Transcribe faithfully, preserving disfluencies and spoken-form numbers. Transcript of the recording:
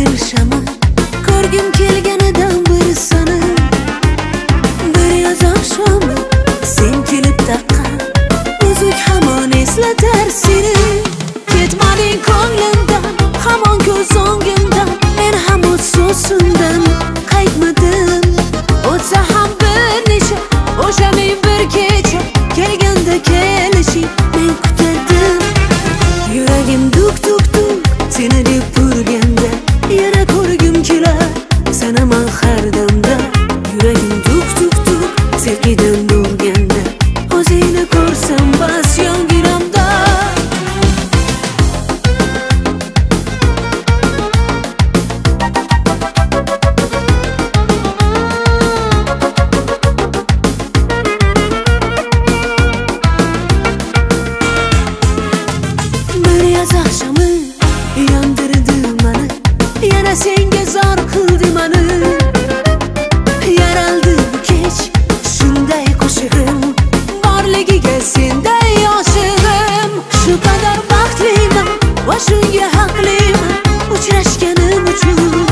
erishami ko'rgim kelganidan bir sani. Bir yoz oqshomi sen kelib taqqan uzuk hamon eslatar seni. Ketmading ko'nglimdan, hamon ko'z o'ngimdan, men ham o'z so'zimdan qaytmadim. O'tsa ham bir necha o'sha men bir kecha kelganda kelishing men kutardim. Yuragim duk duk duk seni deb urganda, yana ko'rgim kelar sanaman har damda. Yuragim duk duk duk sevgidan urganda, o'zingni ko'rsam bas yonginamda. Oqshomi yondirdi mani, yana senga zor qildi mani. Yaraldi bu kech shunday qo'shig'im, borligiga senday yoshig'im. Shu qadar baxtliman va shunga haqliman uchrashganim uchun.